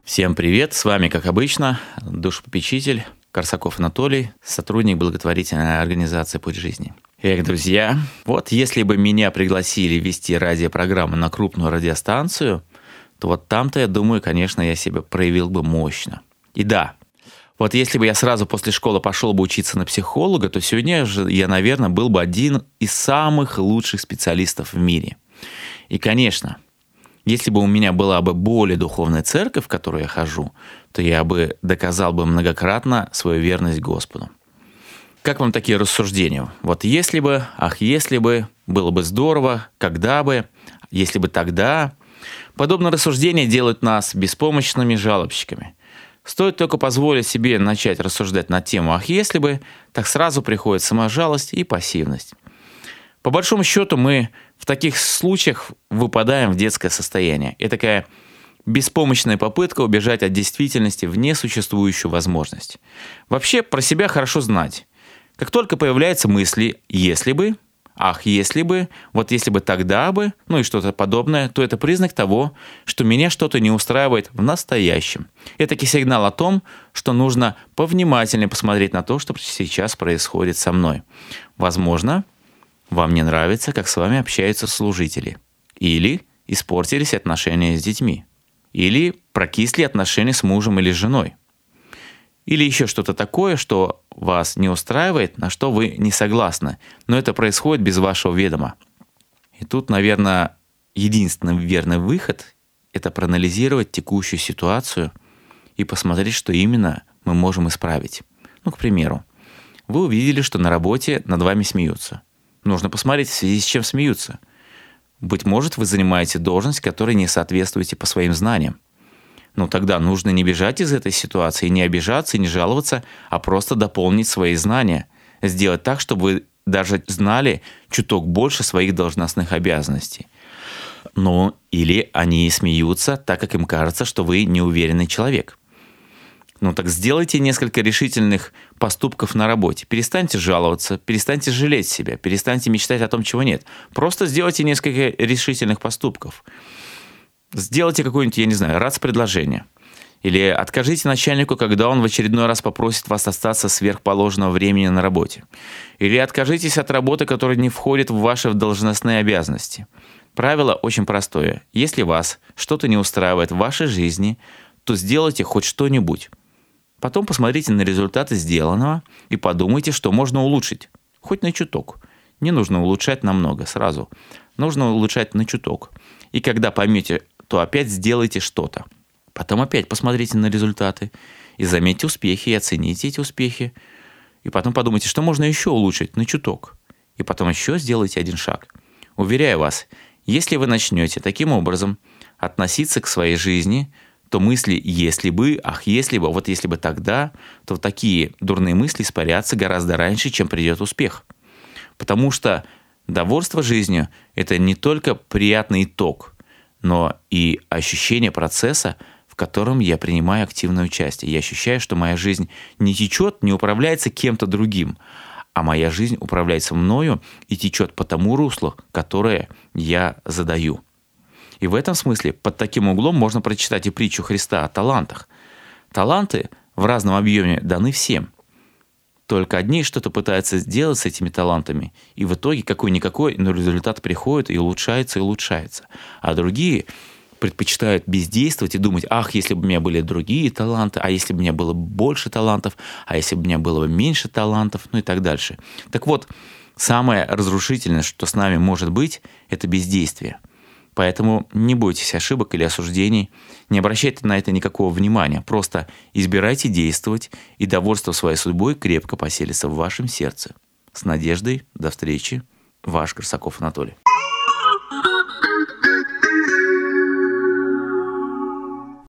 Всем привет, с вами, как обычно, душепопечитель Корсаков Анатолий, сотрудник благотворительной организации «Путь жизни». Эх, друзья, вот если бы меня пригласили вести радиопрограмму на крупную радиостанцию, то вот там-то, я думаю, конечно, я себя проявил бы мощно. И да, вот если бы я сразу после школы пошел бы учиться на психолога, то сегодня я, наверное, был бы один из самых лучших специалистов в мире. И, конечно, если бы у меня была бы более духовная церковь, в которую я хожу, то я бы доказал бы многократно свою верность Господу. Как вам такие рассуждения? Вот если бы, ах, если бы, было бы здорово, когда бы, если бы тогда. Подобные рассуждения делают нас беспомощными жалобщиками. Стоит только позволить себе начать рассуждать на тему «ах, если бы», так сразу приходит саможалость и пассивность. По большому счету мы в таких случаях выпадаем в детское состояние. Это такая беспомощная попытка убежать от действительности в несуществующую возможность. Вообще про себя хорошо знать. Как только появляются мысли «если бы», «ах, если бы», «вот если бы тогда бы», ну и что-то подобное, то это признак того, что меня что-то не устраивает в настоящем. Это таки сигнал о том, что нужно повнимательнее посмотреть на то, что сейчас происходит со мной. Возможно, вам не нравится, как с вами общаются служители. Или испортились отношения с детьми. Или прокисли отношения с мужем или с женой. Или еще что-то такое, что вас не устраивает, на что вы не согласны. Но это происходит без вашего ведома. И тут, наверное, единственный верный выход – это проанализировать текущую ситуацию и посмотреть, что именно мы можем исправить. Ну, к примеру, вы увидели, что на работе над вами смеются. Нужно посмотреть, в связи с чем смеются. Быть может, вы занимаете должность, которой не соответствуете по своим знаниям. Ну тогда нужно не бежать из этой ситуации, не обижаться и не жаловаться, а просто дополнить свои знания. Сделать так, чтобы вы даже знали чуток больше своих должностных обязанностей. Ну, или они смеются, так как им кажется, что вы неуверенный человек. Ну так сделайте несколько решительных поступков на работе. Перестаньте жаловаться, перестаньте жалеть себя, перестаньте мечтать о том, чего нет. Просто сделайте несколько решительных поступков. Сделайте какое-нибудь, я не знаю, предложение. Или откажите начальнику, когда он в очередной раз попросит вас остаться сверхположенного времени на работе. Или откажитесь от работы, которая не входит в ваши должностные обязанности. Правило очень простое. Если вас что-то не устраивает в вашей жизни, то сделайте хоть что-нибудь. Потом посмотрите на результаты сделанного и подумайте, что можно улучшить. Хоть на чуток. Не нужно улучшать намного сразу. Нужно улучшать на чуток. И когда поймете, то опять сделайте что-то. Потом опять посмотрите на результаты. И заметьте успехи, и оцените эти успехи. И потом подумайте, что можно еще улучшить на чуток. И потом еще сделайте один шаг. Уверяю вас, если вы начнете таким образом относиться к своей жизни, то мысли «если бы», «ах, если бы», «вот если бы тогда», то такие дурные мысли испарятся гораздо раньше, чем придет успех. Потому что довольство жизнью – это не только приятный итог, но и ощущение процесса, в котором я принимаю активное участие. Я ощущаю, что моя жизнь не течет, не управляется кем-то другим, а моя жизнь управляется мною и течет по тому руслу, которое я задаю. И в этом смысле под таким углом можно прочитать и притчу Христа о талантах. Таланты в разном объеме даны всем. Только одни что-то пытаются сделать с этими талантами, и в итоге какой-никакой, но результат приходит и улучшается. А другие предпочитают бездействовать и думать, ах, если бы у меня были другие таланты, а если бы у меня было больше талантов, а если бы у меня было меньше талантов, ну и так дальше. Так вот, самое разрушительное, что с нами может быть, это бездействие. Поэтому не бойтесь ошибок или осуждений, не обращайте на это никакого внимания, просто избирайте действовать, и довольство своей судьбой крепко поселится в вашем сердце. С надеждой, до встречи, ваш Корсаков Анатолий.